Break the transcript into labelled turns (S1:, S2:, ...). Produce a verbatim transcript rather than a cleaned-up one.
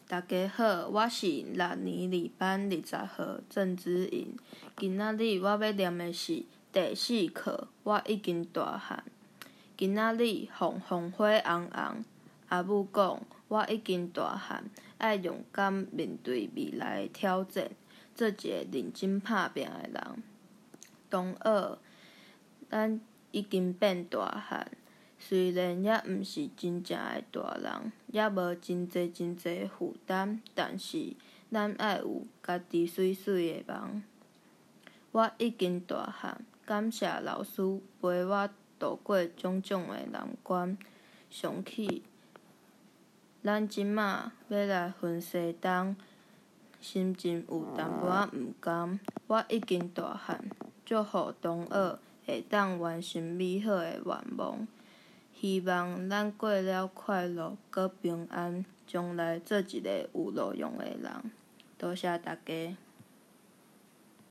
S1: 大家好，我是六年二班二十號郑子瑩。今仔日我要念的是第四課，我已經大漢。今仔日風風火紅紅，阿母講我已經大漢，愛勇敢面對未來的挑戰，做一個認真打拼的人。同學，咱已經變大漢。雖然也毋是真正的大人，也無真濟真濟負擔，但是咱愛有家己水水的夢。我已經大漢，感謝老師陪我度過種種的難關。想起咱即馬要來分西東，心情有淡薄仔毋甘。我已經大漢，祝福同學會當完成美好的願望。希望咱過了快樂，閣平安，將來做一個有路用的人。多謝大家。